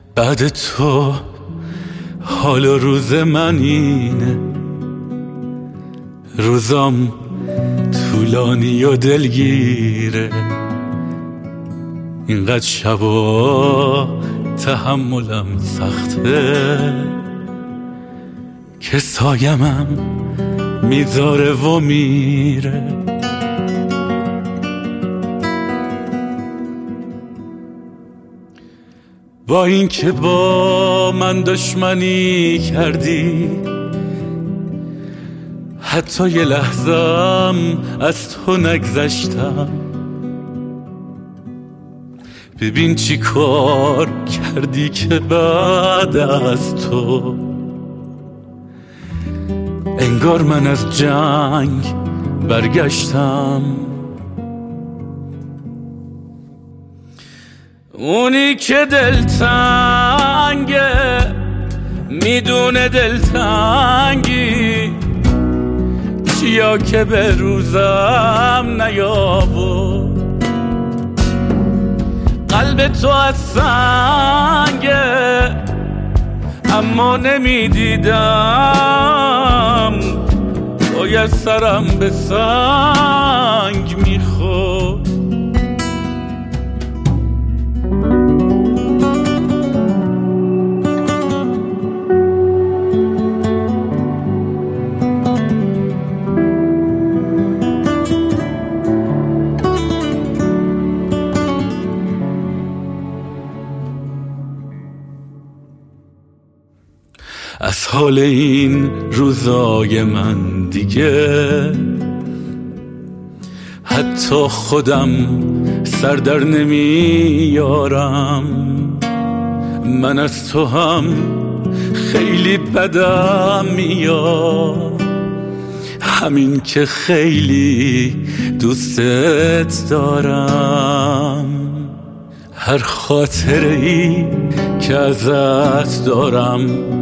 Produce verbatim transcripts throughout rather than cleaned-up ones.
بعد تو حال و روز من اینه، روزام طولانی و دلگیره، اینقدر شبا تحملم سخته که سایمم میذاره و میره. با این که با من دشمنی کردی، حتی یه لحظم از تو نگذشتم. ببین چی کار کردی که بعد از تو انگار من از جنگ برگشتم. اونی که دلتنگه میدونه دلتنگی چیا که به روزم نیاورد. قلب تو از سنگه اما نمیدیدم، باید سرم به سنگ میخورد. از حال این روزای من دیگه حتی خودم سر در نمیارم. من از تو هم خیلی بدم میاد، همین که خیلی دوستت دارم. هر خاطره ای که ازت دارم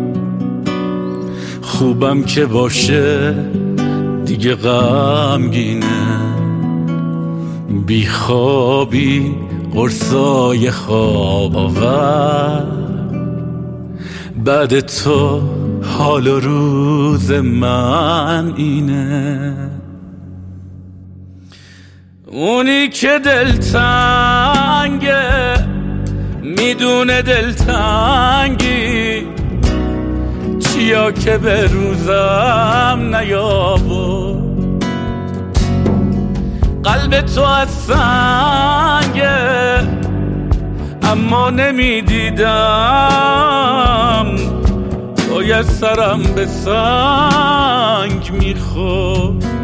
خوبم که باشه دیگه غمگینه، بی خوابی قرصای خواب آور. بعد تو حال و روز من اینه. اونی که دلتنگه میدونه دلتنگی چیا که به روزم نیاورد. قلب تو از سنگه اما نمیدیدم، باید سرم به سنگ میخورد.